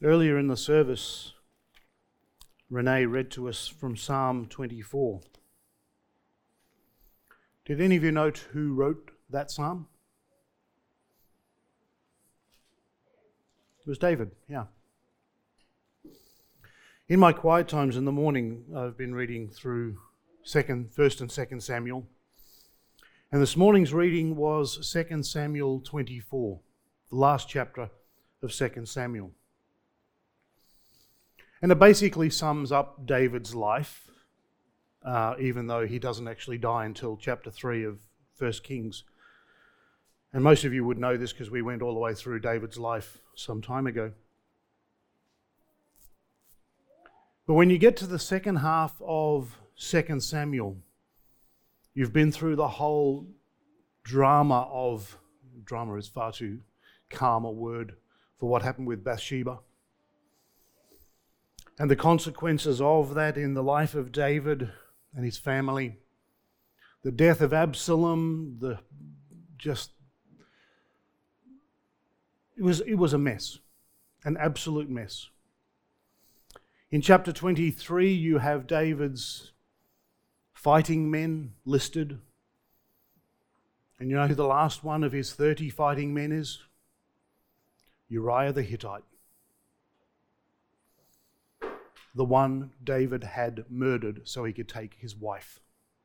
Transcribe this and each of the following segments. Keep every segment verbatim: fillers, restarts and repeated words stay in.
Earlier in the service, Renee read to us from Psalm twenty-four. Did any of you note who wrote that psalm? It was David, yeah. In my quiet times in the morning, I've been reading through second, First and Second Samuel, and this morning's reading was Second Samuel twenty-four, the last chapter of Second Samuel. And it basically sums up David's life, uh, even though he doesn't actually die until chapter three of First Kings. And most of you would know this because we went all the way through David's life some time ago. But when you get to the second half of Second Samuel, you've been through the whole drama of, drama is far too calm a word for what happened with Bathsheba, and the consequences of that in the life of David and his family, the death of Absalom, the just, it was, it was a mess, an absolute mess. In chapter twenty-three, you have David's fighting men listed. And you know who the last one of his thirty fighting men is? Uriah the Hittite. The one David had murdered so he could take his wife.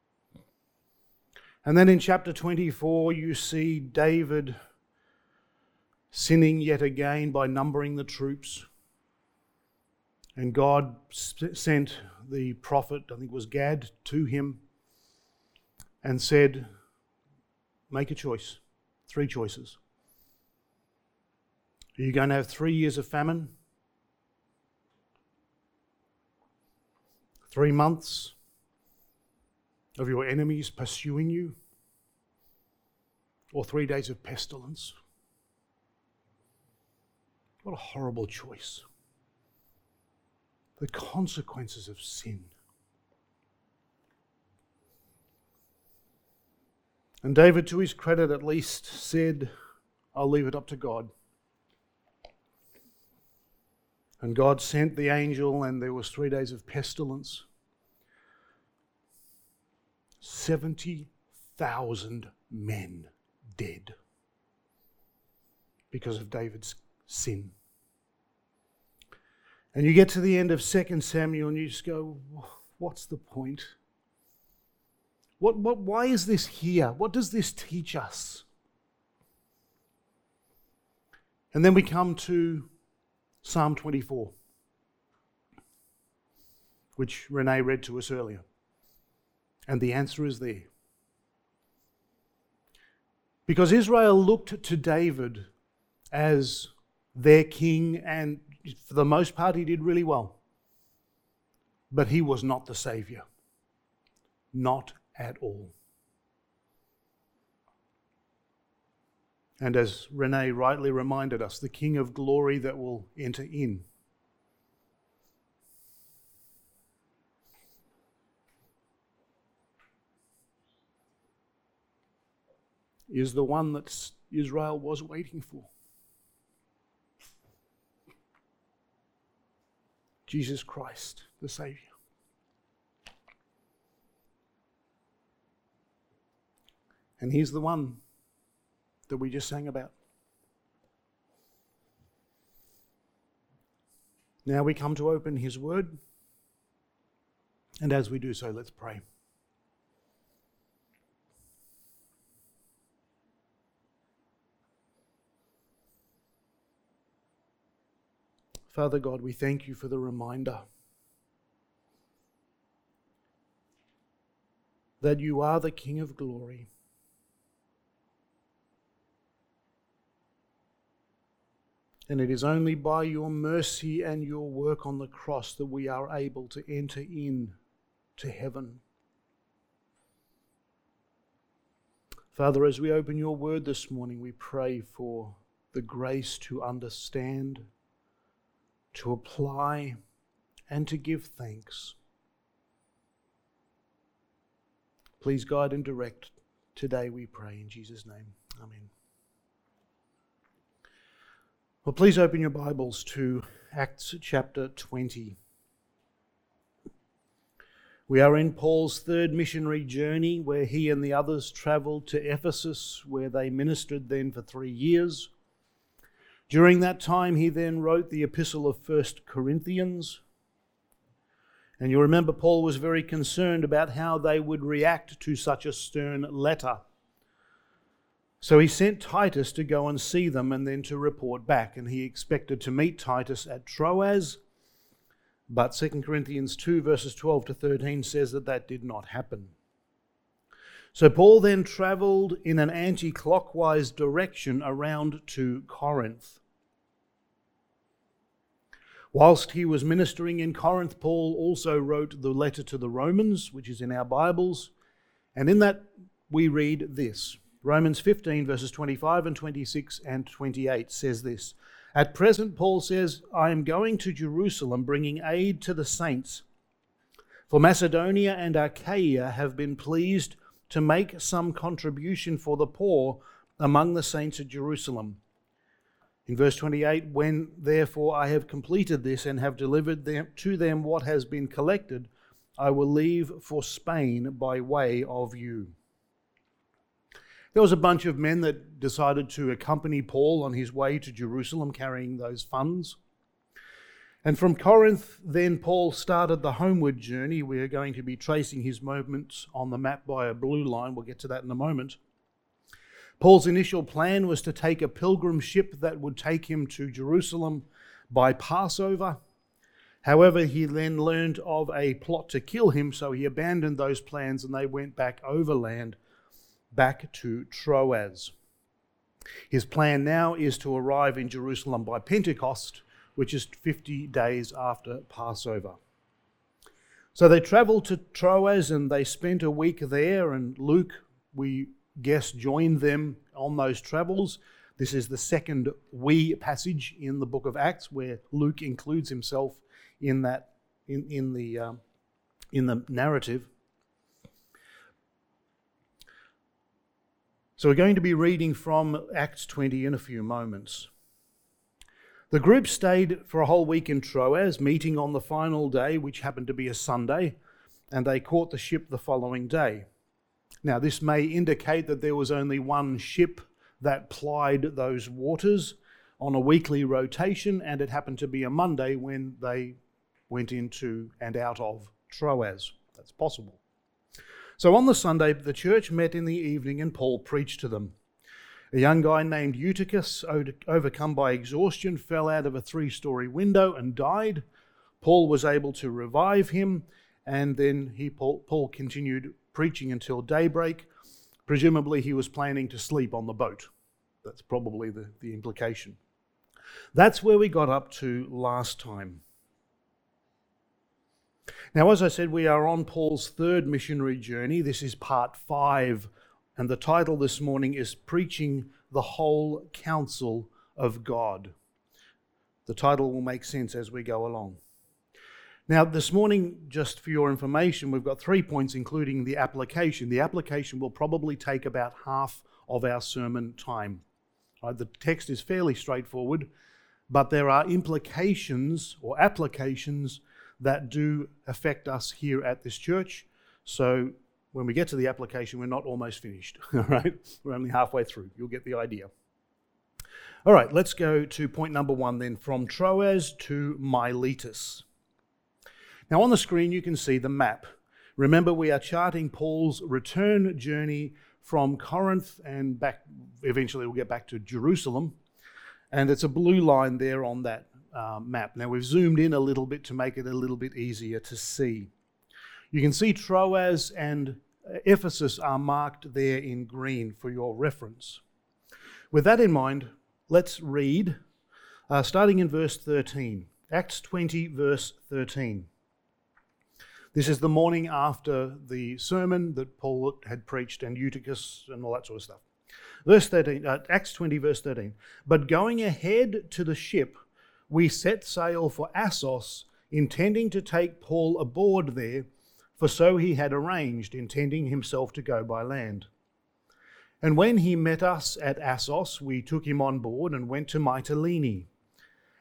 And then in chapter twenty-four, you see David sinning yet again by numbering the troops. And God sent the prophet, I think it was Gad, to him and said, make a choice, three choices. Are you going to have three years of famine? Three months of your enemies pursuing you? Or three days of pestilence? What a horrible choice. The consequences of sin. And David, to his credit at least, said, I'll leave it up to God. And God sent the angel, and there was three days of pestilence. seventy thousand men dead because of David's sin. And you get to the end of Second Samuel and you just go, what's the point? What, what, why is this here? What does this teach us? And then we come to Psalm twenty-four, which Renee read to us earlier. And the answer is there. Because Israel looked to David as their king, and for the most part he did really well. But he was not the Saviour. Not at all. And as Renee rightly reminded us, the King of glory that will enter in is the one that Israel was waiting for. Jesus Christ, the Saviour. And he's the one that we just sang about. Now we come to open his word. And as we do so, let's pray. Father God, we thank you for the reminder that you are the King of glory. And it is only by your mercy and your work on the cross that we are able to enter in to heaven. Father, as we open your word this morning, we pray for the grace to understand, to apply, and to give thanks. Please guide and direct today, we pray, in Jesus' name. Amen. Well, please open your Bibles to Acts chapter twenty. We are in Paul's third missionary journey, where he and the others travelled to Ephesus, where they ministered then for three years. During that time, he then wrote the epistle of First Corinthians. And you remember Paul was very concerned about how they would react to such a stern letter. So he sent Titus to go and see them and then to report back. And he expected to meet Titus at Troas. But Second Corinthians two verses twelve to thirteen says that that did not happen. So Paul then travelled in an anti-clockwise direction around to Corinth. Whilst he was ministering in Corinth, Paul also wrote the letter to the Romans, which is in our Bibles. And in that we read this. Romans fifteen verses twenty-five and twenty-six and twenty-eight says this. At present, Paul says, I am going to Jerusalem, bringing aid to the saints. For Macedonia and Achaia have been pleased to make some contribution for the poor among the saints at Jerusalem. In verse twenty-eight, when therefore I have completed this and have delivered them, to them what has been collected, I will leave for Spain by way of you. There was a bunch of men that decided to accompany Paul on his way to Jerusalem carrying those funds. And from Corinth, then Paul started the homeward journey. We are going to be tracing his movements on the map by a blue line. We'll get to that in a moment. Paul's initial plan was to take a pilgrim ship that would take him to Jerusalem by Passover. However, he then learned of a plot to kill him, so he abandoned those plans and they went back overland back to Troas. His plan now is to arrive in Jerusalem by Pentecost, which is fifty days after Passover. So they travelled to Troas and they spent a week there, and Luke, we guess, joined them on those travels. This is the second we passage in the book of Acts where Luke includes himself in that in, in the um, in the narrative. So we're going to be reading from Acts twenty in a few moments. The group stayed for a whole week in Troas, meeting on the final day, which happened to be a Sunday, and they caught the ship the following day. Now, this may indicate that there was only one ship that plied those waters on a weekly rotation, and it happened to be a Monday when they went into and out of Troas. That's possible. So on the Sunday, the church met in the evening and Paul preached to them. A young guy named Eutychus, overcome by exhaustion, fell out of a three-story window and died. Paul was able to revive him, and then he, Paul, Paul continued preaching until daybreak. Presumably he was planning to sleep on the boat. That's probably the, the implication. That's where we got up to last time. Now, as I said, we are on Paul's third missionary journey. This is part five, and the title this morning is Preaching the Whole Counsel of God. The title will make sense as we go along. Now, this morning, just for your information, we've got three points, including the application. The application will probably take about half of our sermon time. Right, the text is fairly straightforward, but there are implications or applications that do affect us here at this church. So when we get to the application, we're not almost finished, all right? We're only halfway through. You'll get the idea. All right, let's go to point number one then, from Troas to Miletus. Now on the screen, you can see the map. Remember, we are charting Paul's return journey from Corinth and back, eventually we'll get back to Jerusalem. And it's a blue line there on that Uh, map. Now we've zoomed in a little bit to make it a little bit easier to see. You can see Troas and Ephesus are marked there in green for your reference. With that in mind, let's read, uh, starting in verse thirteen. Acts twenty, verse thirteen. This is the morning after the sermon that Paul had preached and Eutychus and all that sort of stuff. Verse thirteen, uh, Acts twenty, verse thirteen. But going ahead to the ship, we set sail for Assos, intending to take Paul aboard there, for so he had arranged, intending himself to go by land. And when he met us at Assos, we took him on board and went to Mytilene.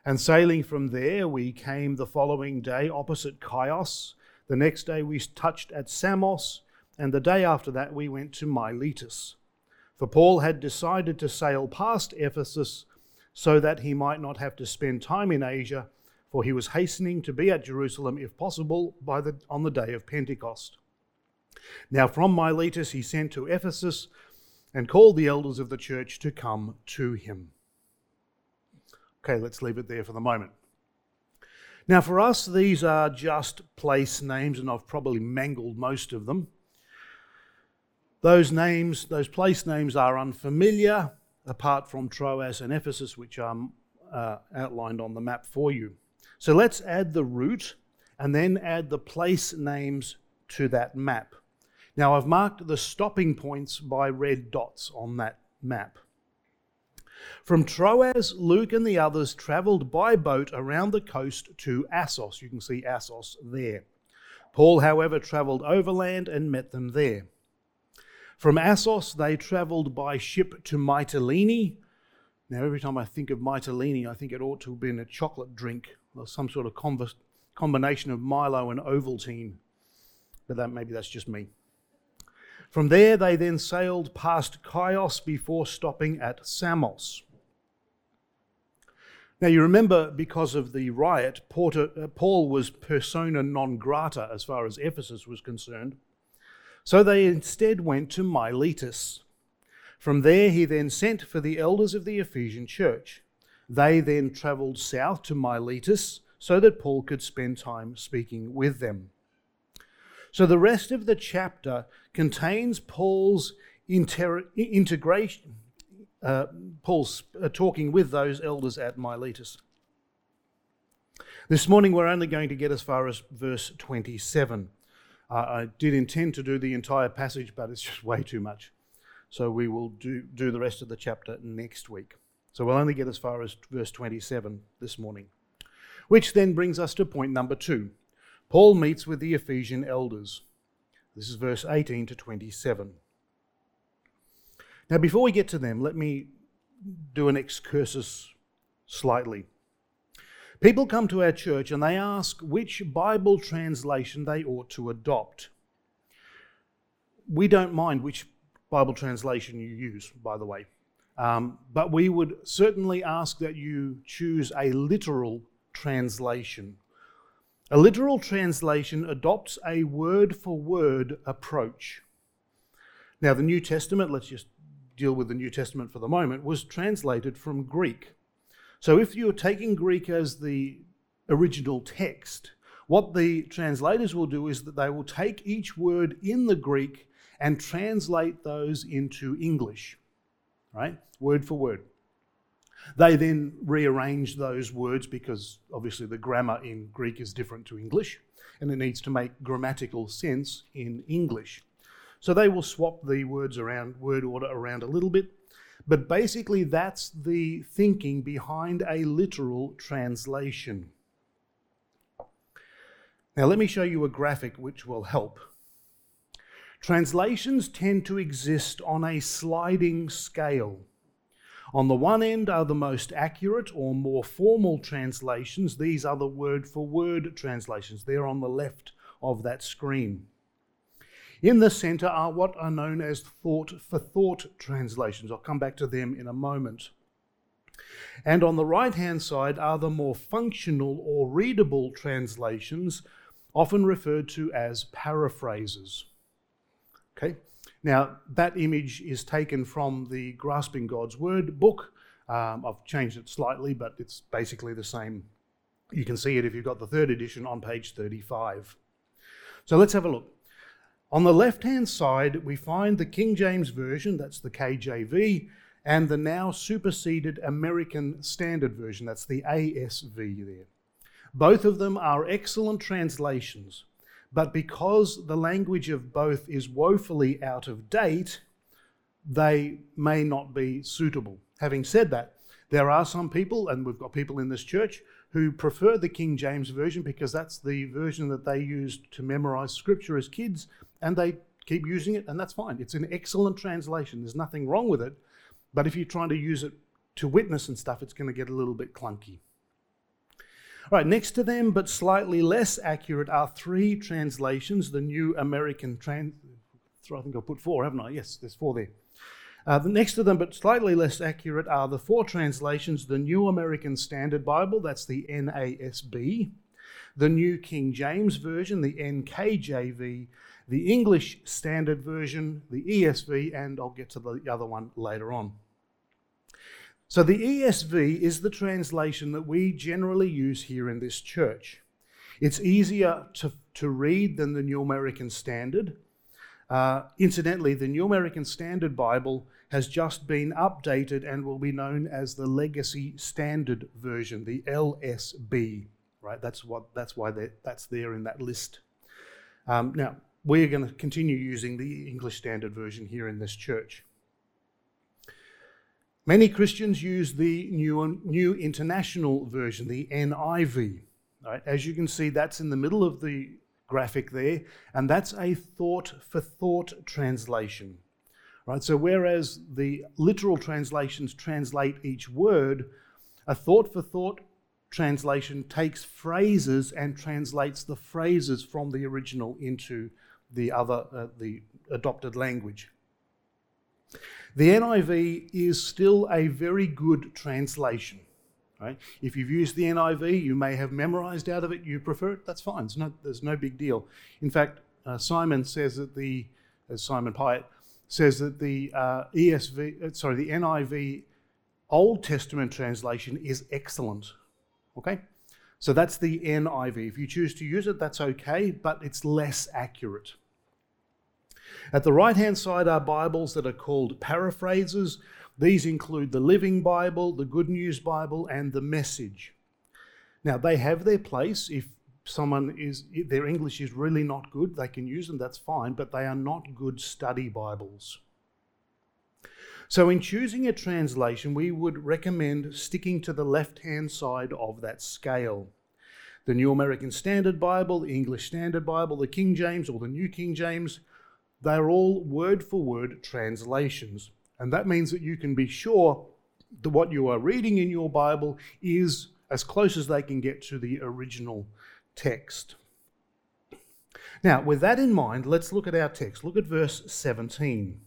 And sailing from there, we came the following day opposite Chios. The next day we touched at Samos, and the day after that we went to Miletus. For Paul had decided to sail past Ephesus so that he might not have to spend time in Asia, for he was hastening to be at Jerusalem, if possible, by the, on the day of Pentecost. Now from Miletus he sent to Ephesus and called the elders of the church to come to him. Okay, let's leave it there for the moment. Now for us, these are just place names, and I've probably mangled most of them. Those names, those place names are unfamiliar, apart from Troas and Ephesus, which are uh, outlined on the map for you. So let's add the route and then add the place names to that map. Now I've marked the stopping points by red dots on that map. From Troas, Luke and the others travelled by boat around the coast to Assos. You can see Assos there. Paul, however, travelled overland and met them there. From Assos, they travelled by ship to Mytilene. Now, every time I think of Mytilene, I think it ought to have been a chocolate drink or some sort of conv- combination of Milo and Ovaltine. But that maybe that's just me. From there, they then sailed past Chios before stopping at Samos. Now, you remember, because of the riot, Paul was persona non grata as far as Ephesus was concerned. So they instead went to Miletus. From there, he then sent for the elders of the Ephesian church. They then travelled south to Miletus so that Paul could spend time speaking with them. So the rest of the chapter contains Paul's inter- integration, uh, Paul's uh, talking with those elders at Miletus. This morning we're only going to get as far as verse twenty-seven. Uh, I did intend to do the entire passage, but it's just way too much. So we will do, do the rest of the chapter next week. So we'll only get as far as verse twenty-seven this morning. Which then brings us to point number two. Paul meets with the Ephesian elders. This is verse eighteen to twenty-seven. Now, before we get to them, let me do an excursus slightly. People come to our church and they ask which Bible translation they ought to adopt. We don't mind which Bible translation you use, by the way, um, but we would certainly ask that you choose a literal translation. A literal translation adopts a word-for-word approach. Now, the New Testament, let's just deal with the New Testament for the moment, was translated from Greek. So if you're taking Greek as the original text, what the translators will do is that they will take each word in the Greek and translate those into English, right? Word for word. They then rearrange those words because obviously the grammar in Greek is different to English and it needs to make grammatical sense in English. So they will swap the words around, word order around a little bit, but basically that's the thinking behind a literal translation. Now let me show you a graphic which will help. Translations tend to exist on a sliding scale. On the one end are the most accurate or more formal translations. These are the word-for-word translations. They're on the left of that screen. In the centre are what are known as thought-for-thought translations. I'll come back to them in a moment. And on the right-hand side are the more functional or readable translations, often referred to as paraphrases. Okay? Now, that image is taken from the Grasping God's Word book. Um, I've changed it slightly, but it's basically the same. You can see it if you've got the third edition on page thirty-five. So let's have a look. On the left-hand side, we find the King James Version, that's the K J V, and the now superseded American Standard Version, that's the A S V there. Both of them are excellent translations. But because the language of both is woefully out of date, they may not be suitable. Having said that, there are some people, and we've got people in this church, who prefer the King James Version because that's the version that they used to memorize Scripture as kids, and they keep using it, and that's fine. It's an excellent translation. There's nothing wrong with it. But if you're trying to use it to witness and stuff, it's going to get a little bit clunky. All right, next to them, but slightly less accurate, are three translations. The New American Trans... I think I put four, haven't I? Yes, there's four there. Uh, the next to them, but slightly less accurate, are the four translations. The New American Standard Bible, that's the N A S B. The New King James Version, the N K J V. The English Standard Version, the E S V, and I'll get to the other one later on. So the E S V is the translation that we generally use here in this church. It's easier to, to read than the New American Standard. Uh, incidentally, the New American Standard Bible has just been updated and will be known as the Legacy Standard Version, the L S B. Right? That's what. That's why that's there in that list. Um, now, we're going to continue using the English Standard Version here in this church. Many Christians use the New, New International Version, the N I V. Right? As you can see, that's in the middle of the graphic there, and that's a thought-for-thought translation. Right? So whereas the literal translations translate each word, a thought-for-thought translation takes phrases and translates the phrases from the original into the other, uh, the adopted language. The N I V is still a very good translation. Right? If you've used the N I V, you may have memorized out of it, you prefer it, that's fine. It's no, there's no big deal. In fact, uh, Simon says that the, as Simon Pyatt says that the uh, E S V, uh, sorry, the N I V Old Testament translation is excellent. Okay? So that's the N I V. If you choose to use it, that's okay, but it's less accurate. At the right-hand side are Bibles that are called paraphrases. These include the Living Bible, the Good News Bible, and the Message. Now, they have their place. If someone is, if their English is really not good, they can use them, that's fine, but they are not good study Bibles. So in choosing a translation, we would recommend sticking to the left-hand side of that scale. The New American Standard Bible, the English Standard Bible, the King James or the New King James, they're all word-for-word translations. And that means that you can be sure that what you are reading in your Bible is as close as they can get to the original text. Now, with that in mind, let's look at our text. Look at verse seventeen.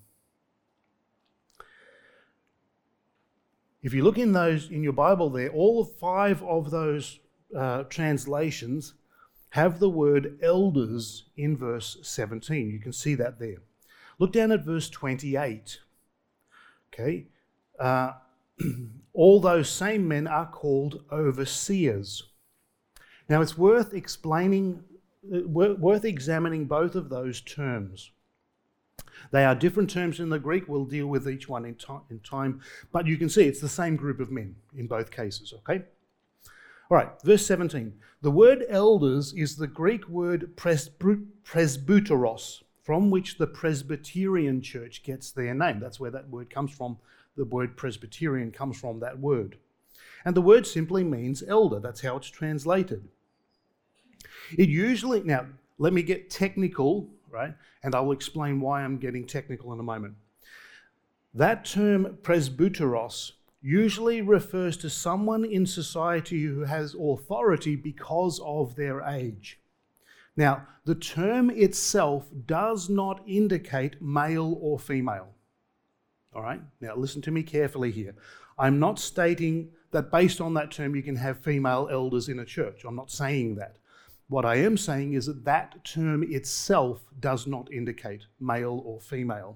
If you look in those in your Bible there, all five of those uh, translations have the word elders in verse seventeen. You can see that there. Look down at verse twenty-eight. Okay, uh, all those same men are called overseers. Now it's worth explaining, uh, worth examining both of those terms. They are different terms in the Greek. We'll deal with each one in, to- in time, but you can see it's the same group of men in both cases, okay? All right, verse seventeen. The word elders is the Greek word presby- presbyteros, from which the Presbyterian Church gets their name. That's where that word comes from. The word Presbyterian comes from that word. And the word simply means elder. That's how it's translated. It usually, now, let me get technical, right? And I will explain why I'm getting technical in a moment. That term presbyteros usually refers to someone in society who has authority because of their age. Now, the term itself does not indicate male or female. All right? Now, listen to me carefully here. I'm not stating that based on that term you can have female elders in a church. I'm not saying that. What I am saying is that that term itself does not indicate male or female.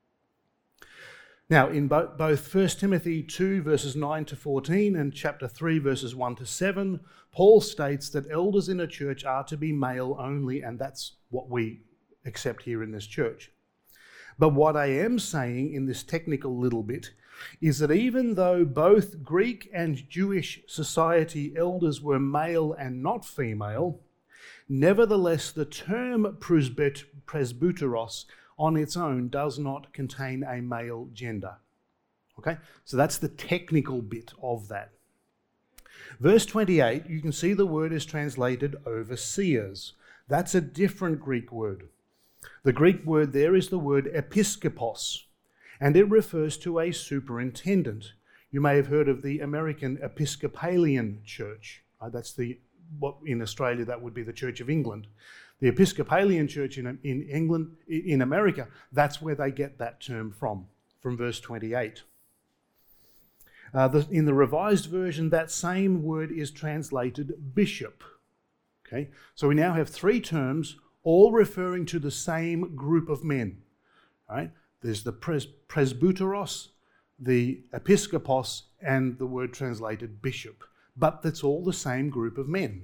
Now, in bo- both First Timothy two, verses nine to fourteen, and chapter three, verses one to seven, Paul states that elders in a church are to be male only, and that's what we accept here in this church. But what I am saying in this technical little bit is that even though both Greek and Jewish society elders were male and not female, nevertheless the term presbyt- presbyteros on its own does not contain a male gender. Okay, so that's the technical bit of that. Verse twenty-eight, you can see the word is translated overseers. That's a different Greek word. The Greek word there is the word episkopos, and it refers to a superintendent. You may have heard of the American Episcopalian Church. Right? That's the what in Australia that would be the Church of England. The Episcopalian Church in, in England, in America, that's where they get that term from, from verse twenty-eight. Uh, the, in the Revised Version, that same word is translated bishop. Okay, so we now have three terms, all referring to the same group of men. Right? There's the pres- presbyteros, the episkopos, and the word translated bishop. But that's all the same group of men.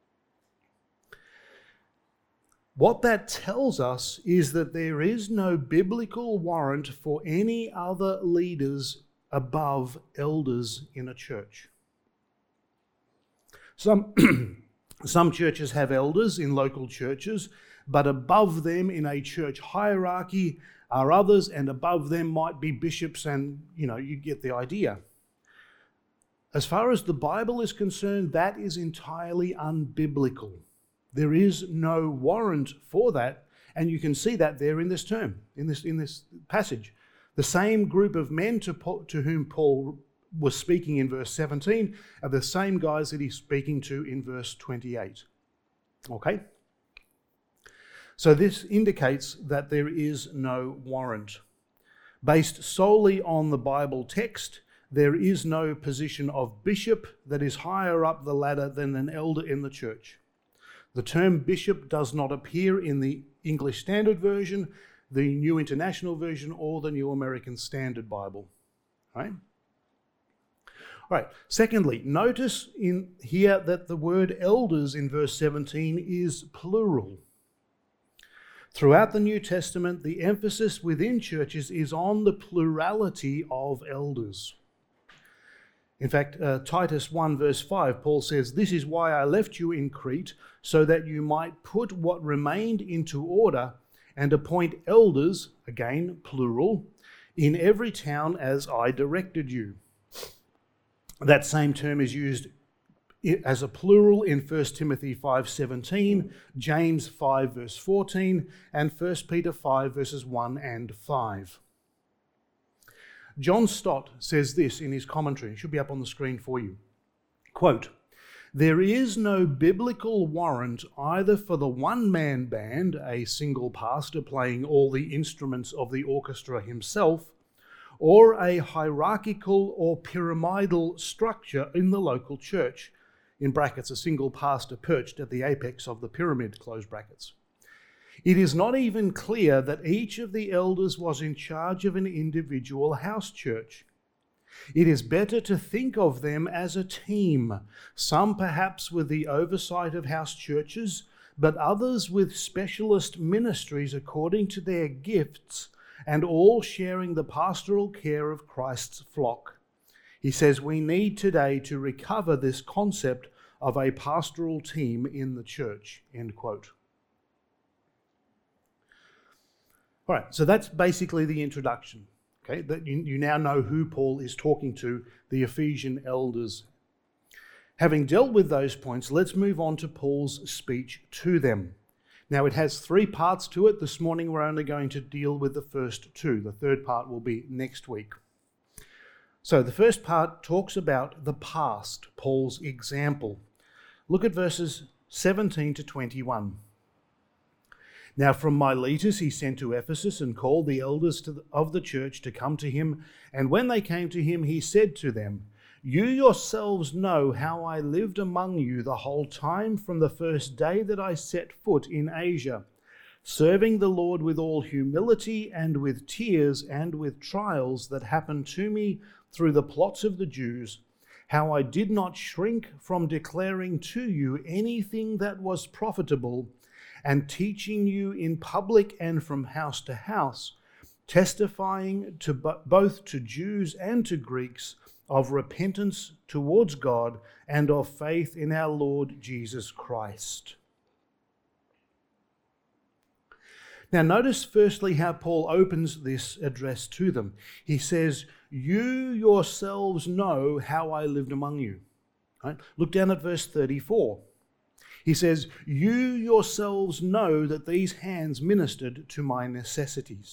What that tells us is that there is no biblical warrant for any other leaders above elders in a church. Some, some churches have elders in local churches, but above them in a church hierarchy are others, and above them might be bishops, and, you know, you get the idea. As far as the Bible is concerned, that is entirely unbiblical. There is no warrant for that, and you can see that there in this term, in this, in this passage. The same group of men to, to whom Paul was speaking in verse seventeen are the same guys that he's speaking to in verse twenty-eight. Okay? So this indicates that there is no warrant. Based solely on the Bible text, there is no position of bishop that is higher up the ladder than an elder in the church. The term bishop does not appear in the English Standard Version, the New International Version, or the New American Standard Bible. Right? All right. Secondly, notice in here that the word elders in verse seventeen is plural. Throughout the New Testament, the emphasis within churches is on the plurality of elders. In fact, uh, Titus one verse five, Paul says, "This is why I left you in Crete, so that you might put what remained into order and appoint elders," again, plural, "in every town as I directed you." That same term is used as a plural in First Timothy five seventeen, James five verse fourteen, and First Peter five verses one and five. John Stott says this in his commentary. It should be up on the screen for you. Quote, "There is no biblical warrant either for the one-man band, a single pastor playing all the instruments of the orchestra himself, or a hierarchical or pyramidal structure in the local church," in brackets, a single pastor perched at the apex of the pyramid, close brackets. "It is not even clear that each of the elders was in charge of an individual house church. It is better to think of them as a team, some perhaps with the oversight of house churches, but others with specialist ministries according to their gifts, and all sharing the pastoral care of Christ's flock." He says we need today to recover this concept of a pastoral team in the church, end quote. All right, so that's basically the introduction. Okay, that you, you now know who Paul is talking to, the Ephesian elders. Having dealt with those points, let's move on to Paul's speech to them. Now, it has three parts to it. This morning, we're only going to deal with the first two. The third part will be next week. So the first part talks about the past, Paul's example. Look at verses seventeen to twenty-one. "Now from Miletus he sent to Ephesus and called the elders to the, of the church to come to him. And when they came to him, he said to them, 'You yourselves know how I lived among you the whole time from the first day that I set foot in Asia, serving the Lord with all humility and with tears and with trials that happened to me through the plots of the Jews, how I did not shrink from declaring to you anything that was profitable, and teaching you in public and from house to house, testifying to both to Jews and to Greeks of repentance towards God and of faith in our Lord Jesus Christ.'" Now notice firstly how Paul opens this address to them. He says, "You yourselves know how I lived among you." Right? Look down at verse thirty-four. He says, "You yourselves know that these hands ministered to my necessities."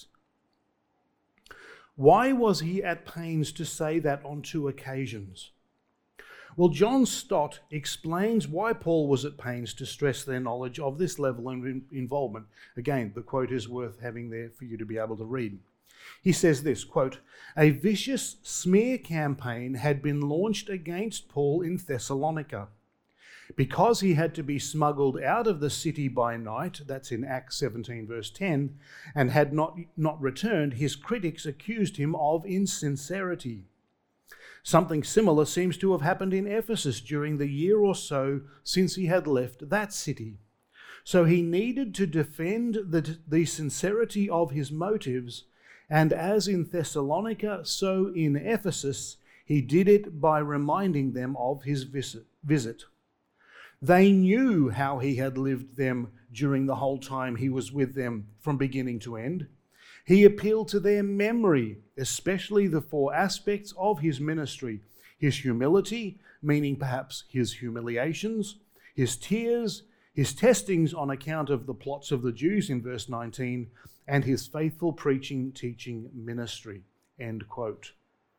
Why was he at pains to say that on two occasions? Well, John Stott explains why Paul was at pains to stress their knowledge of this level of involvement. Again, the quote is worth having there for you to be able to read. He says this, quote, "A vicious smear campaign had been launched against Paul in Thessalonica. Because he had to be smuggled out of the city by night," that's in Acts seventeen verse ten, "and had not, not returned, his critics accused him of insincerity. Something similar seems to have happened in Ephesus during the year or so since he had left that city. So he needed to defend the, the sincerity of his motives, and as in Thessalonica, so in Ephesus, he did it by reminding them of his visit. They knew how he had lived them during the whole time he was with them from beginning to end. He appealed to their memory, especially the four aspects of his ministry: his humility, meaning perhaps his humiliations, his tears, his testings on account of the plots of the Jews in verse nineteen, and his faithful preaching, teaching ministry." End quote.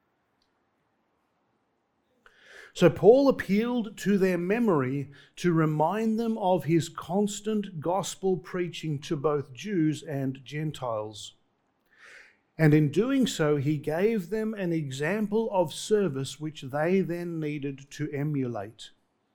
So Paul appealed to their memory to remind them of his constant gospel preaching to both Jews and Gentiles. And in doing so, he gave them an example of service which they then needed to emulate.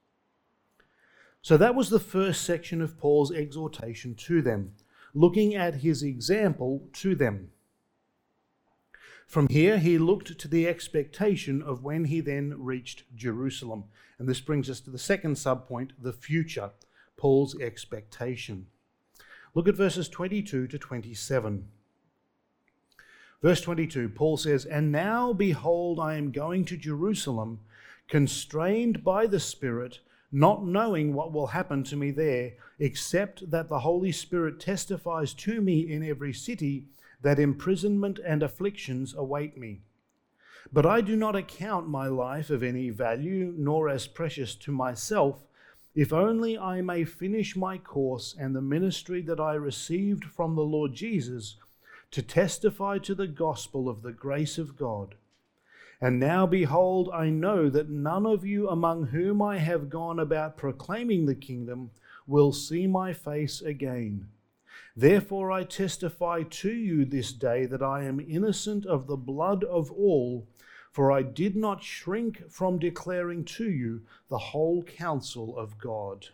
So that was the first section of Paul's exhortation to them, looking at his example to them. From here, he looked to the expectation of when he then reached Jerusalem. And this brings us to the second subpoint, the future, Paul's expectation. Look at verses twenty-two to twenty-seven. Verse twenty-two, Paul says, "And now, behold, I am going to Jerusalem, constrained by the Spirit, not knowing what will happen to me there, except that the Holy Spirit testifies to me in every city that imprisonment and afflictions await me. But I do not account my life of any value, nor as precious to myself, if only I may finish my course and the ministry that I received from the Lord Jesus, to testify to the gospel of the grace of God. And now, behold, I know that none of you among whom I have gone about proclaiming the kingdom will see my face again. Therefore I testify to you this day that I am innocent of the blood of all, for I did not shrink from declaring to you the whole counsel of God."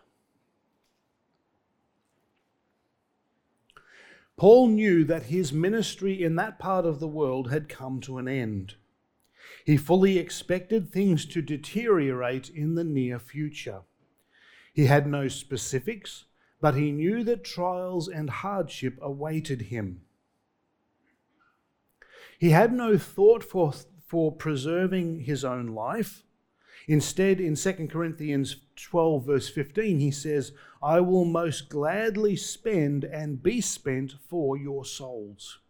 Paul knew that his ministry in that part of the world had come to an end. He fully expected things to deteriorate in the near future. He had no specifics, but he knew that trials and hardship awaited him. He had no thought for, for preserving his own life. Instead, in Second Corinthians twelve, verse fifteen, he says, "I will most gladly spend and be spent for your souls."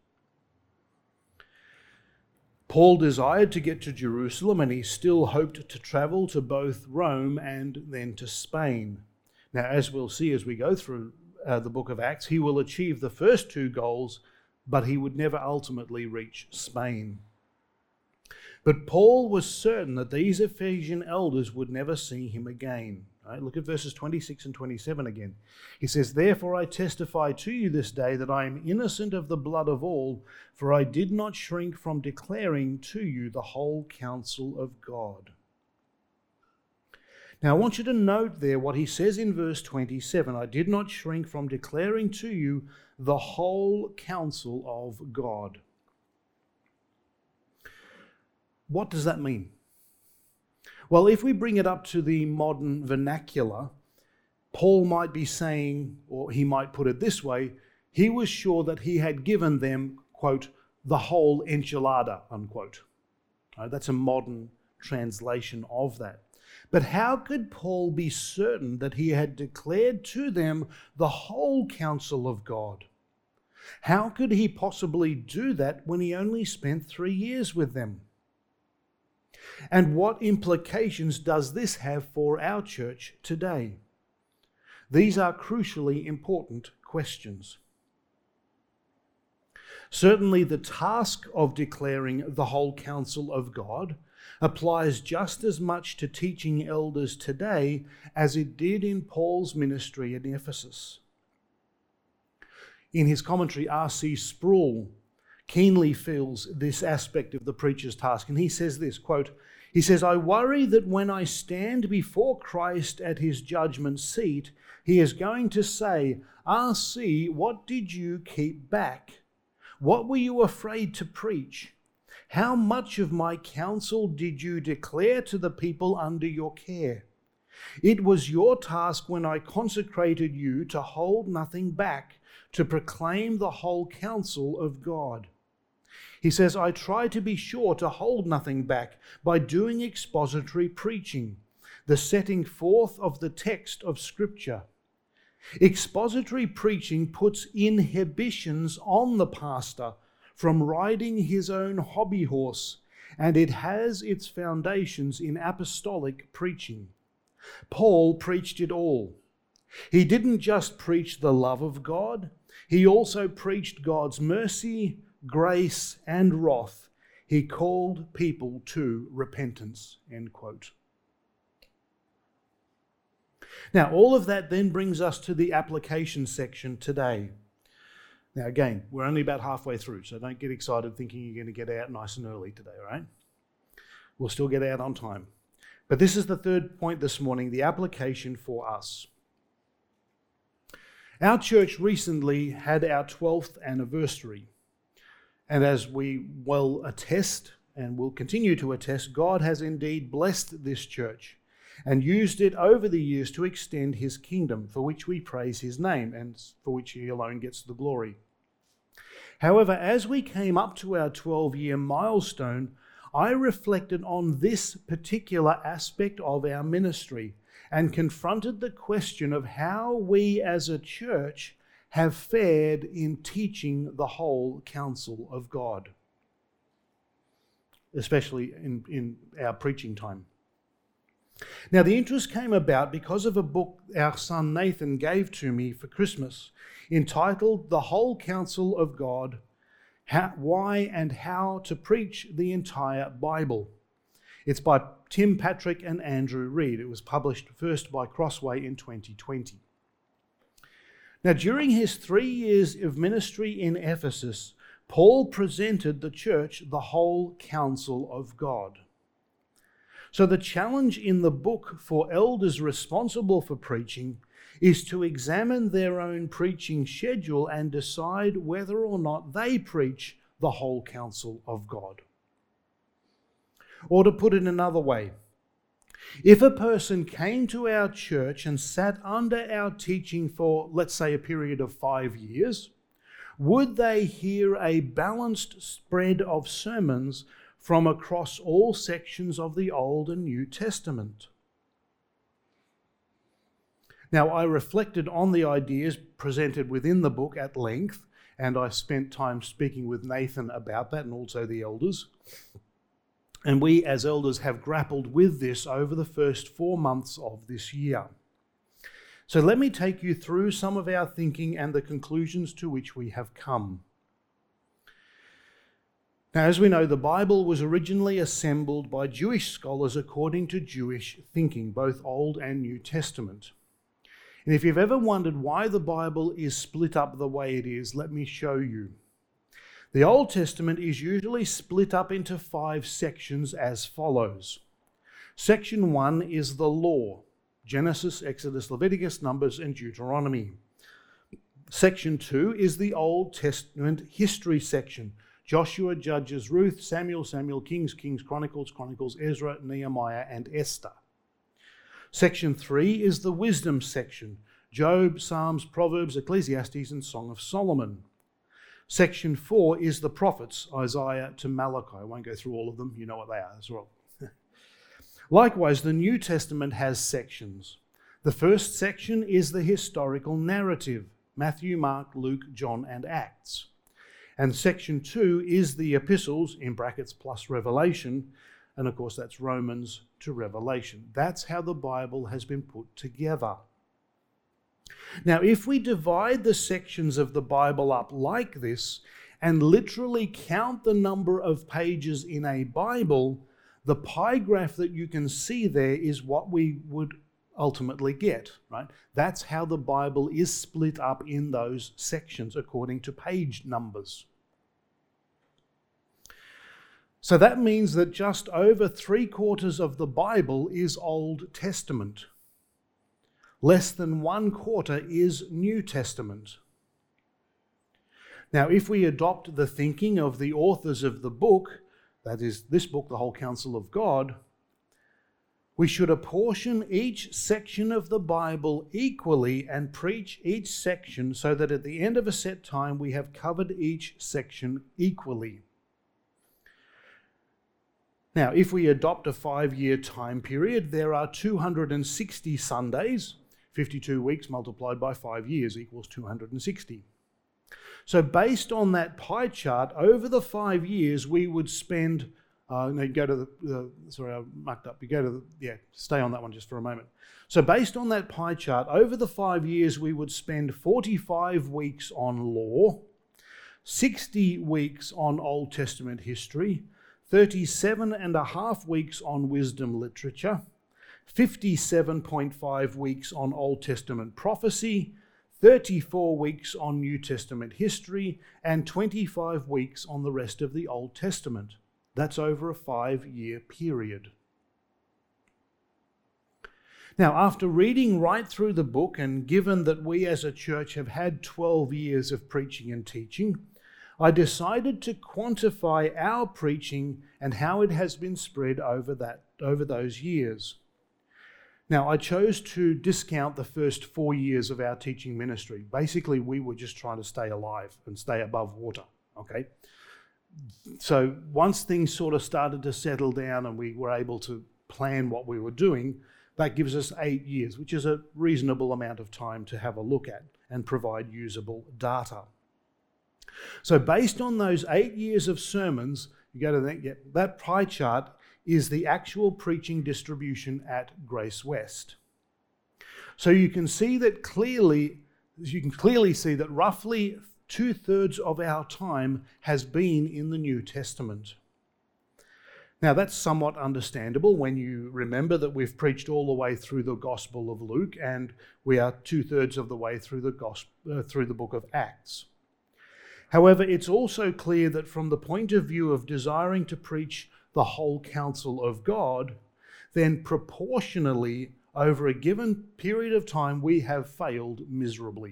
Paul desired to get to Jerusalem, and he still hoped to travel to both Rome and then to Spain. Now, as we'll see as we go through uh, the book of Acts, he will achieve the first two goals, but he would never ultimately reach Spain. But Paul was certain that these Ephesian elders would never see him again. Right? Look at verses twenty-six and twenty-seven again. He says, "Therefore I testify to you this day that I am innocent of the blood of all, for I did not shrink from declaring to you the whole counsel of God." Now I want you to note there what he says in verse twenty-seven. "I did not shrink from declaring to you the whole counsel of God." What does that mean? Well, if we bring it up to the modern vernacular, Paul might be saying, or he might put it this way, he was sure that he had given them, quote, "the whole enchilada," unquote. Right, that's a modern translation of that. But how could Paul be certain that he had declared to them the whole counsel of God? How could he possibly do that when he only spent three years with them? And what implications does this have for our church today? These are crucially important questions. Certainly the task of declaring the whole counsel of God applies just as much to teaching elders today as it did in Paul's ministry at Ephesus. In his commentary, R C Sproul keenly feels this aspect of the preacher's task, and he says this, quote, he says, "I worry that when I stand before Christ at his judgment seat, he is going to say, 'R C, what did you keep back? What were you afraid to preach? How much of my counsel did you declare to the people under your care? It was your task when I consecrated you to hold nothing back, to proclaim the whole counsel of God.' He says, I try to be sure to hold nothing back by doing expository preaching, the setting forth of the text of Scripture. Expository preaching puts inhibitions on the pastor from riding his own hobby horse, and it has its foundations in apostolic preaching. Paul preached it all. He didn't just preach the love of God, he also preached God's mercy, grace, and wrath. He called people to repentance." End quote. Now, all of that then brings us to the application section today. Now, again, we're only about halfway through, so don't get excited thinking you're going to get out nice and early today, all right? We'll still get out on time. But this is the third point this morning, the application for us. Our church recently had our twelfth anniversary. And as we well attest and will continue to attest, God has indeed blessed this church and used it over the years to extend his kingdom, for which we praise his name and for which he alone gets the glory. However, as we came up to our twelve-year milestone, I reflected on this particular aspect of our ministry and confronted the question of how we as a church have fared in teaching the whole counsel of God, especially in, in our preaching time. Now, the interest came about because of a book our son Nathan gave to me for Christmas, entitled The Whole Counsel of God, How, Why and How to Preach the Entire Bible. It's by Tim Patrick and Andrew Reed. It was published first by Crossway in twenty twenty. Now, during his three years of ministry in Ephesus, Paul presented the church the whole counsel of God. So the challenge in the book for elders responsible for preaching is to examine their own preaching schedule and decide whether or not they preach the whole counsel of God. Or to put it another way, if a person came to our church and sat under our teaching for, let's say, a period of five years, would they hear a balanced spread of sermons from across all sections of the Old and New Testament? Now, I reflected on the ideas presented within the book at length, and I spent time speaking with Nathan about that and also the elders. And we as elders have grappled with this over the first four months of this year. So let me take you through some of our thinking and the conclusions to which we have come. Now, as we know, the Bible was originally assembled by Jewish scholars according to Jewish thinking, both Old and New Testament. And if you've ever wondered why the Bible is split up the way it is, let me show you. The Old Testament is usually split up into five sections as follows. Section one is the law: Genesis, Exodus, Leviticus, Numbers, and Deuteronomy. Section two is the Old Testament history section: Joshua, Judges, Ruth, Samuel, Samuel, Kings, Kings, Chronicles, Chronicles, Ezra, Nehemiah, and Esther. Section three is the wisdom section: Job, Psalms, Proverbs, Ecclesiastes, and Song of Solomon. Section four is the prophets, Isaiah to Malachi. I won't go through all of them, you know what they are as well. Likewise, the New Testament has sections. The first section is the historical narrative: Matthew, Mark, Luke, John, and Acts. And section two is the epistles, in brackets plus Revelation, and of course that's Romans to Revelation. That's how the Bible has been put together. Now, if we divide the sections of the Bible up like this and literally count the number of pages in a Bible, The pie graph that you can see there is what we would ultimately get, right? That's how the Bible is split up in those sections according to page numbers. So that means that just over three quarters of the Bible is Old Testament. Less than one quarter is New Testament. Now, if we adopt the thinking of the authors of the book, that is this book, the whole counsel of God, we should apportion each section of the Bible equally and preach each section so that at the end of a set time we have covered each section equally. Now, if we adopt a five-year time period, there are two hundred sixty Sundays. fifty-two weeks multiplied by five years equals two hundred sixty. So based on that pie chart, over the five years, we would spend, uh, no, you go to the, uh, sorry, I mucked up. You go to the, yeah, stay on that one just for a moment. So based on that pie chart, over the five years, we would spend forty-five weeks on law, sixty weeks on Old Testament history, thirty-seven and a half weeks on wisdom literature, fifty-seven point five weeks on Old Testament prophecy, thirty-four weeks on New Testament history, and twenty-five weeks on the rest of the Old Testament. That's over a five-year period. Now, after reading right through the book, and given that we as a church have had twelve years of preaching and teaching, I decided to quantify our preaching and how it has been spread over that over those years. Now, I chose to discount the first four years of our teaching ministry. Basically, we were just trying to stay alive and stay above water, okay? So once things sort of started to settle down and we were able to plan what we were doing, that gives us eight years, which is a reasonable amount of time to have a look at and provide usable data. So based on those eight years of sermons, you go to that, yeah, that pie chart is the actual preaching distribution at Grace West. So you can see that clearly, you can clearly see that roughly two-thirds of our time has been in the New Testament. Now that's somewhat understandable when you remember that we've preached all the way through the Gospel of Luke and we are two-thirds of the way through the gospel, uh, through the book of Acts. However, it's also clear that from the point of view of desiring to preach the whole counsel of God, then proportionally over a given period of time we have failed miserably.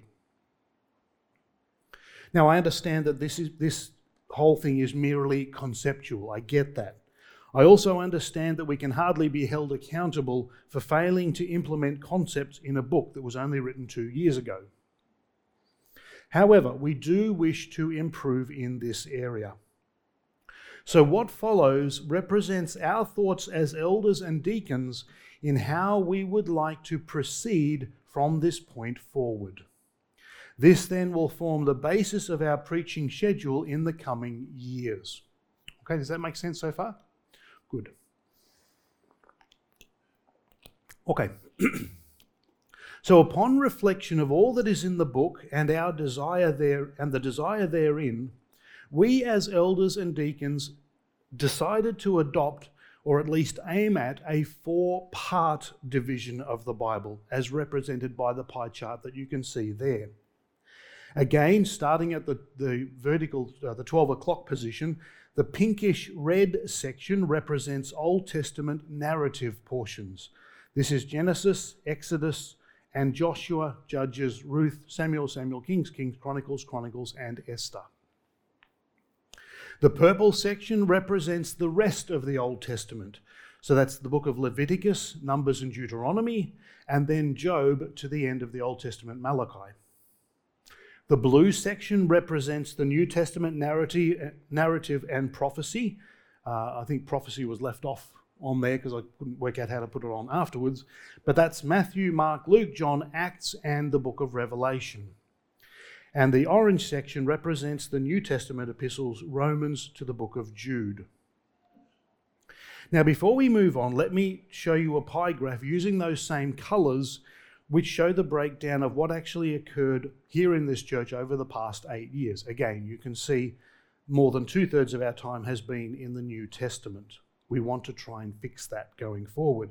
Now I understand that this is this whole thing is merely conceptual. I get that. I also understand that we can hardly be held accountable for failing to implement concepts in a book that was only written two years ago. However, we do wish to improve in this area. So what follows represents our thoughts as elders and deacons in how we would like to proceed from this point forward. This then will form the basis of our preaching schedule in the coming years. Okay, does that make sense so far? Good. Okay. So upon reflection of all that is in the book and our desire there and the desire therein, we as elders and deacons decided to adopt, or at least aim at, a four-part division of the Bible as represented by the pie chart that you can see there. Again, starting at the, the vertical, uh, the twelve o'clock position, the pinkish red section represents Old Testament narrative portions. This is Genesis, Exodus, and Joshua, Judges, Ruth, Samuel, Samuel, Kings, Kings, Chronicles, Chronicles, and Esther. The purple section represents the rest of the Old Testament. So that's the book of Leviticus, Numbers, and Deuteronomy, and then Job to the end of the Old Testament, Malachi. The blue section represents the New Testament narrative, narrative and prophecy. Uh, I think prophecy was left off on there because I couldn't work out how to put it on afterwards. But that's Matthew, Mark, Luke, John, Acts, and the book of Revelation. And the orange section represents the New Testament epistles, Romans to the book of Jude. Now, before we move on, let me show you a pie graph using those same colours, which show the breakdown of what actually occurred here in this church over the past eight years. Again, you can see more than two-thirds of our time has been in the New Testament. We want to try and fix that going forward.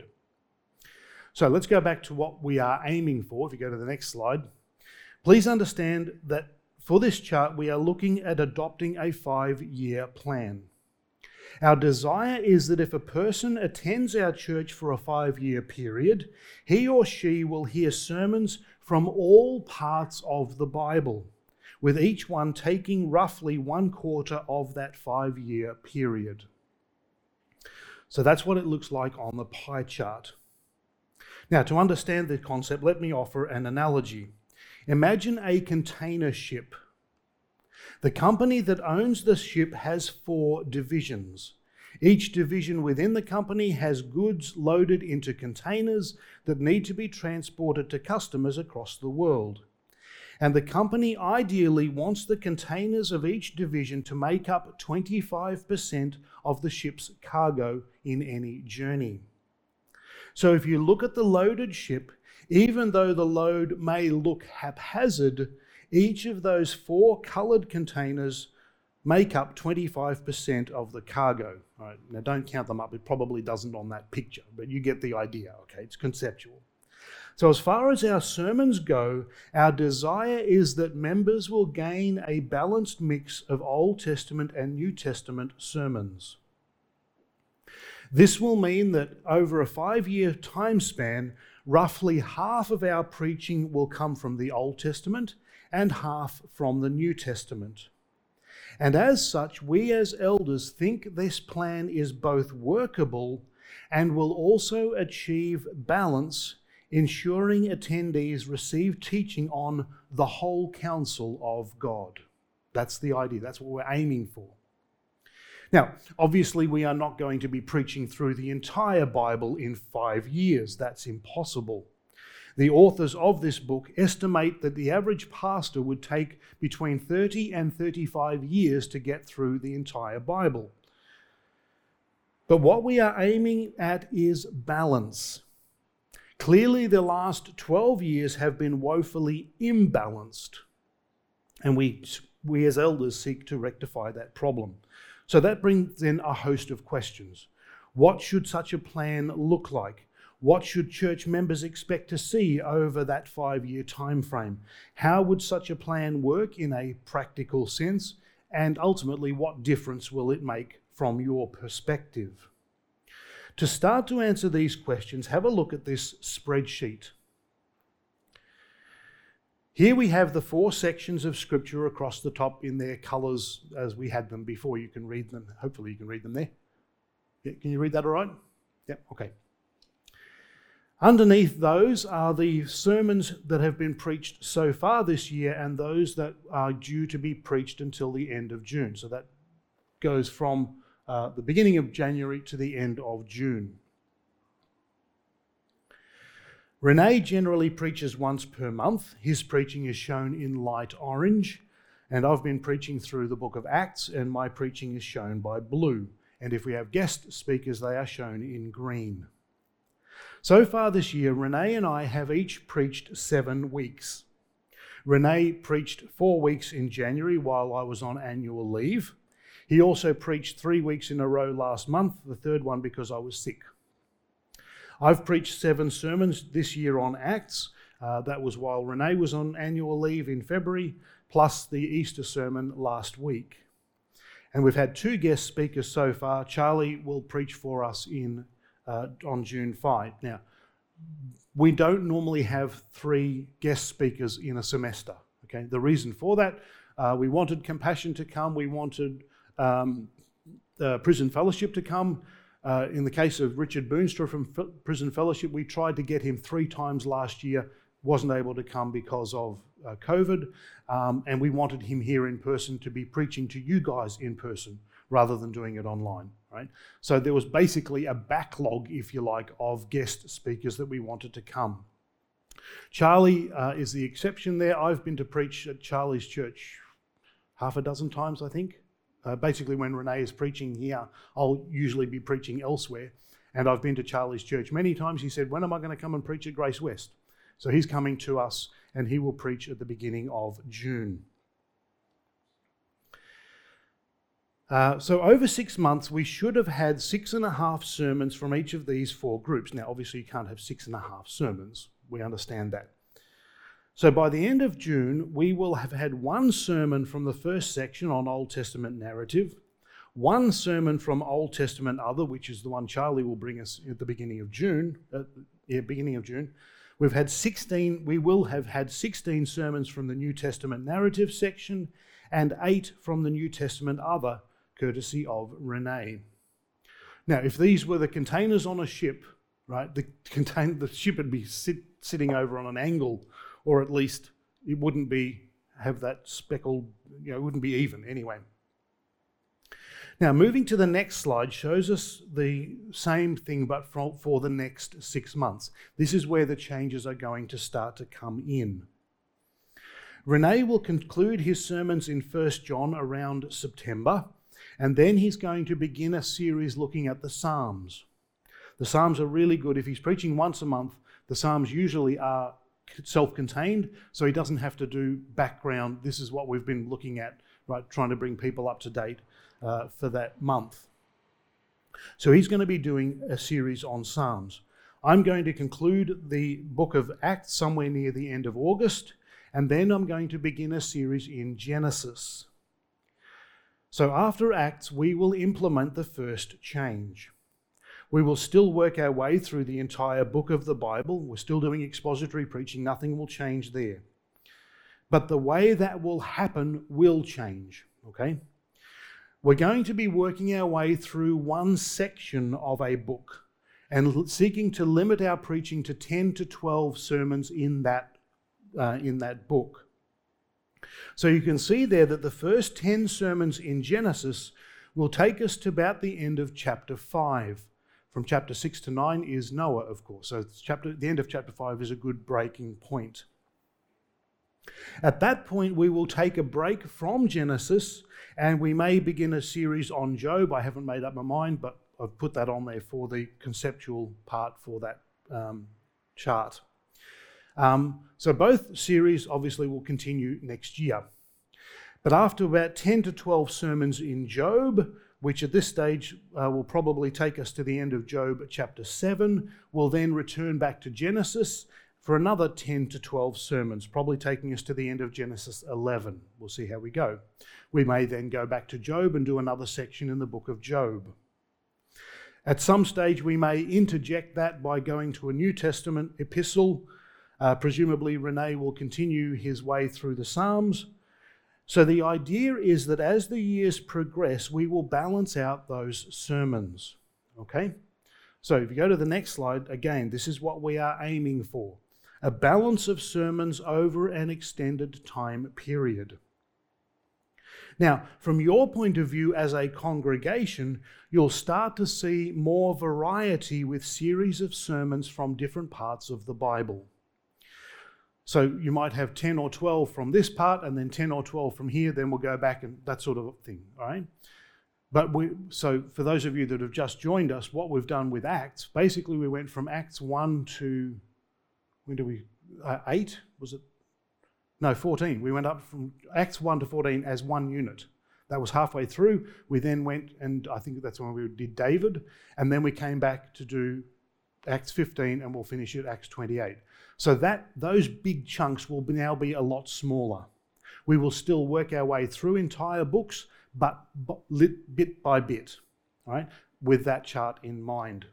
So let's go back to what we are aiming for. If you go to the next slide, please understand that for this chart, we are looking at adopting a five-year plan. Our desire is that if a person attends our church for a five-year period, he or she will hear sermons from all parts of the Bible, with each one taking roughly one quarter of that five-year period. So that's what it looks like on the pie chart. Now, to understand the concept, let me offer an analogy. Imagine a container ship. The company that owns the ship has four divisions. Each division within the company has goods loaded into containers that need to be transported to customers across the world. And the company ideally wants the containers of each division to make up twenty-five percent of the ship's cargo in any journey. So if you look at the loaded ship, even though the load may look haphazard, each of those four coloured containers make up twenty-five percent of the cargo. All right, now don't count them up, it probably doesn't on that picture, but you get the idea, okay? It's conceptual. So as far as our sermons go, our desire is that members will gain a balanced mix of Old Testament and New Testament sermons. This will mean that over a five-year time span, roughly half of our preaching will come from the Old Testament and half from the New Testament. And as such, we as elders think this plan is both workable and will also achieve balance, ensuring attendees receive teaching on the whole counsel of God. That's the idea. That's what we're aiming for. Now, obviously, we are not going to be preaching through the entire Bible in five years. That's impossible. The authors of this book estimate that the average pastor would take between thirty and thirty-five years to get through the entire Bible. But what we are aiming at is balance. Clearly, the last twelve years have been woefully imbalanced, and we, we as elders seek to rectify that problem. So that brings in a host of questions. What should such a plan look like? What should church members expect to see over that five-year time frame? How would such a plan work in a practical sense? And ultimately, what difference will it make from your perspective? To start to answer these questions, have a look at this spreadsheet. Here we have the four sections of Scripture across the top in their colours as we had them before. You can read them. Hopefully you can read them there. Yeah, can you read that all right? Yep, okay. Underneath those are the sermons that have been preached so far this year and those that are due to be preached until the end of June. So that goes from uh, the beginning of January to the end of June. Renee generally preaches once per month. His preaching is shown in light orange, and I've been preaching through the book of Acts, and my preaching is shown by blue. And if we have guest speakers, they are shown in green. So far this year, Renee and I have each preached seven weeks. Renee preached four weeks in January while I was on annual leave. He also preached three weeks in a row last month, the third one because I was sick. I've preached seven sermons this year on Acts. Uh, that was while Renee was on annual leave in February, plus the Easter sermon last week. And we've had two guest speakers so far. Charlie will preach for us in uh, on June fifth. Now, we don't normally have three guest speakers in a semester. Okay, the reason for that, uh, we wanted Compassion to come. We wanted um, uh, Prison Fellowship to come. Uh, in the case of Richard Boonstra from F- Prison Fellowship, we tried to get him three times last year, wasn't able to come because of uh, COVID, um, and we wanted him here in person to be preaching to you guys in person rather than doing it online, right? So there was basically a backlog, if you like, of guest speakers that we wanted to come. Charlie uh, is the exception there. I've been to preach at Charlie's church half a dozen times, I think. Uh, basically, when Renee is preaching here, I'll usually be preaching elsewhere. And I've been to Charlie's church many times. He said, when am I going to come and preach at Grace West? So he's coming to us, and he will preach at the beginning of June. Uh, so over six months, we should have had six and a half sermons from each of these four groups. Now, obviously, you can't have six and a half sermons. We understand that. So by the end of June, we will have had one sermon from the first section on Old Testament narrative, one sermon from Old Testament other, which is the one Charlie will bring us at the beginning of June. Uh, yeah, beginning of June. We've had sixteen. We will have had sixteen sermons from the New Testament narrative section, and eight from the New Testament other, courtesy of Renee. Now, if these were the containers on a ship, right, the contain the ship would be sit, sitting over on an angle, or at least it wouldn't be have that speckled, you know, it wouldn't be even anyway. Now, moving to the next slide shows us the same thing, but for, for the next six months. This is where the changes are going to start to come in. Renee will conclude his sermons in First John around September, and then he's going to begin a series looking at the Psalms. The Psalms are really good. If he's preaching once a month, the Psalms usually are self-contained, so he doesn't have to do background. This is what we've been looking at, right, trying to bring people up to date uh, for that month. So he's going to be doing a series on Psalms. I'm going to conclude the book of Acts somewhere near the end of August, and then I'm going to begin a series in Genesis. So after Acts, we will implement the first change. We will still work our way through the entire book of the Bible. We're still doing expository preaching. Nothing will change there. But the way that will happen will change, okay? We're going to be working our way through one section of a book and seeking to limit our preaching to ten to twelve sermons in that, uh, in that book. So you can see there that the first ten sermons in Genesis will take us to about the end of chapter five. From chapter six to nine is Noah, of course. So it's chapter, the end of chapter five is a good breaking point. At that point, we will take a break from Genesis and we may begin a series on Job. I haven't made up my mind, but I've put that on there for the conceptual part for that um, chart. Um, so both series obviously will continue next year. But after about ten to twelve sermons in Job, which at this stage uh, will probably take us to the end of Job chapter seven, we'll then return back to Genesis for another ten to twelve sermons, probably taking us to the end of Genesis eleven. We'll see how we go. We may then go back to Job and do another section in the book of Job. At some stage, we may interject that by going to a New Testament epistle. Uh, presumably, Renee will continue his way through the Psalms. So the idea is that as the years progress, we will balance out those sermons, okay? So if you go to the next slide, again, this is what we are aiming for. A balance of sermons over an extended time period. Now, from your point of view as a congregation, you'll start to see more variety with series of sermons from different parts of the Bible. So you might have ten or twelve from this part and then ten or twelve from here, then we'll go back and that sort of thing, all right? But we, so for those of you that have just joined us, what we've done with Acts, basically we went from Acts one to, when do we, uh, eight, was it? No, fourteen. We went up from Acts one to fourteen as one unit. That was halfway through. We then went, and I think that's when we did David, and then we came back to do Acts fifteen, and we'll finish at Acts twenty-eight. So that those big chunks will now be a lot smaller. We will still work our way through entire books, but bit by bit, right, with that chart in mind.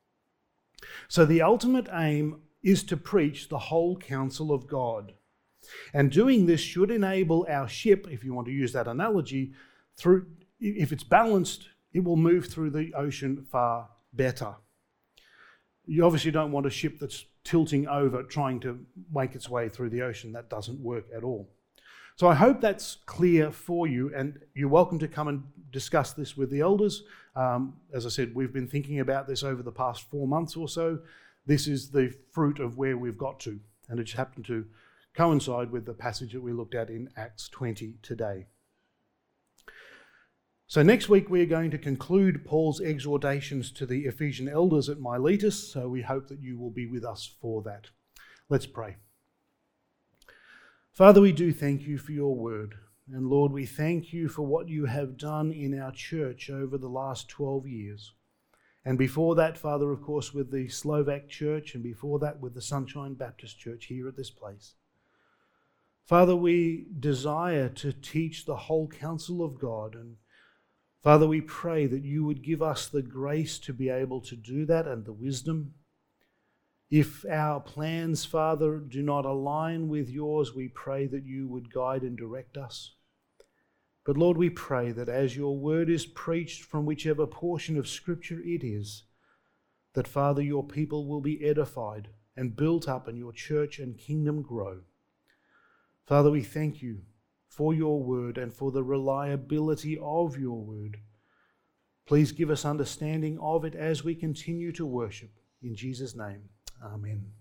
So the ultimate aim is to preach the whole counsel of God. And doing this should enable our ship, if you want to use that analogy, through, if it's balanced, it will move through the ocean far better. You obviously don't want a ship that's tilting over trying to make its way through the ocean. That doesn't work at all. So I hope that's clear for you, and you're welcome to come and discuss this with the elders. Um, as I said, we've been thinking about this over the past four months or so. This is the fruit of where we've got to, and it just happened to coincide with the passage that we looked at in Acts twenty today. So next week we are going to conclude Paul's exhortations to the Ephesian elders at Miletus, so we hope that you will be with us for that. Let's pray. Father, we do thank you for your word. And Lord, we thank you for what you have done in our church over the last twelve years. And before that, Father, of course, with the Slovak Church, and before that with the Sunshine Baptist Church here at this place. Father, we desire to teach the whole counsel of God. And Father, we pray that you would give us the grace to be able to do that and the wisdom. If our plans, Father, do not align with yours, we pray that you would guide and direct us. But Lord, we pray that as your word is preached from whichever portion of Scripture it is, that, Father, your people will be edified and built up and your church and kingdom grow. Father, we thank you for your word and for the reliability of your word. Please give us understanding of it as we continue to worship. In Jesus' name, amen.